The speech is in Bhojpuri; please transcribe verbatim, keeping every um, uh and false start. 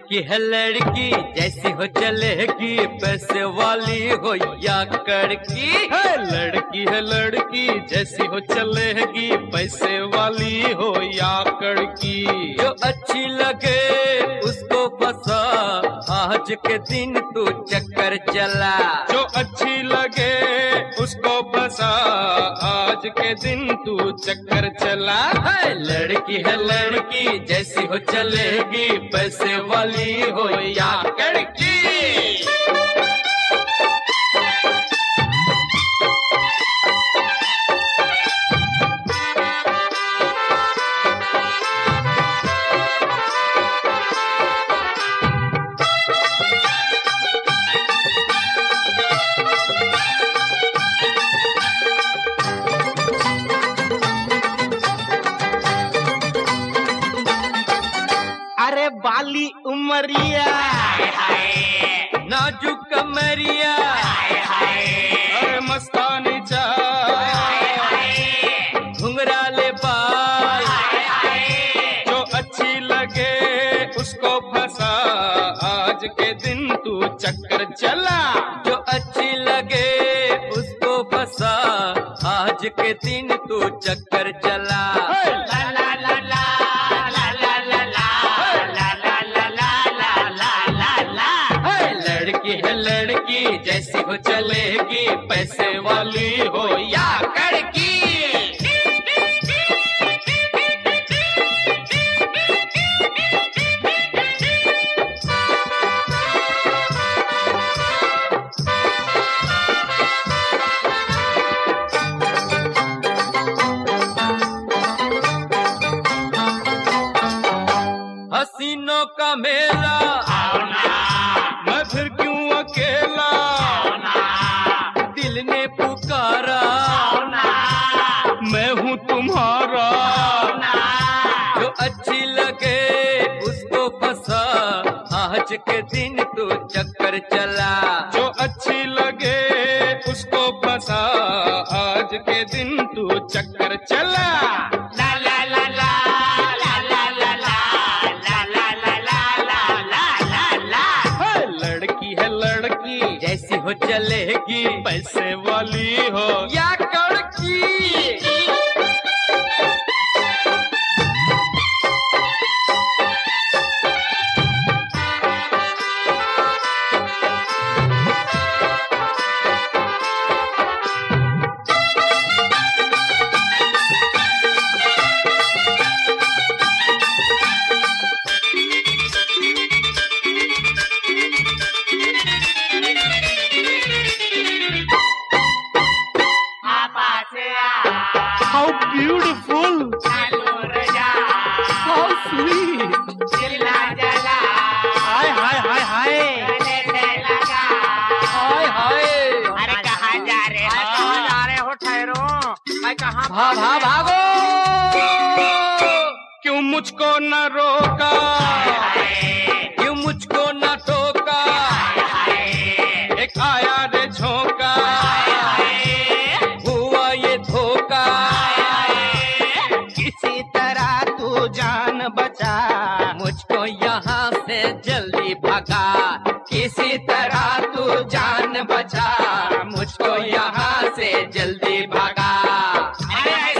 लड़की है लड़की जैसी हो चलेगी, पैसे वाली हो या कड़की। है लड़की है लड़की जैसी हो चलेगी, पैसे वाली हो या कड़की। जो अच्छी लगे उसको फंसा, आज के दिन तू चक्कर चला। जो अच्छी लगे उसको फंसा, आज के दिन तू चक्कर चला। है लड़की है लड़की जैसी हो चलेगी, पैसे वाली हो या कड़की। अरे बाली उमरिया, नाजुक कमरिया, अरे मस्तानी चाल, घुंघराले बाल। जो अच्छी लगे उसको फंसा, आज के दिन तू चक्कर चला। जो अच्छी लगे उसको फंसा, आज के दिन तू चक्कर चला। ला ला ला ला लड़की है लड़की जैसी हो चलेगी, पैसे वाली हो या कड़की। हसीनों का मेला, मैं फिर क्यों अकेला। दिल ने पुकारा, मैं हूँ तुम्हारा। जो अच्छी लगे उसको फंसा, आज के दिन तू चक्कर चला। जो अच्छी लगे उसको फंसा, आज के दिन तू चक्कर चला। ला ला ला ला ला ला ला ला ला ला ला ला ला। है लड़की है लड़की जैसी हो चलेगी, पैसे वाली हो या कड़की। How beautiful, how sweet. हाय हाय हाय हाय हाय हाय, अरे कहाँ जा रहे हो? कहाँ जा रहे हो? ठहरो, मैं कहाँ भा भा भागो। क्यों मुझको न रोका, क्यों मुझको न टोका। एक आया रे झोंका, हुआ ये धोखा। किसी तरह तू जान बचा, मुझको यहाँ से जल्दी भगा। किसी तरह तू जान बचा, मुझको यहाँ से जल्दी भगा। अरे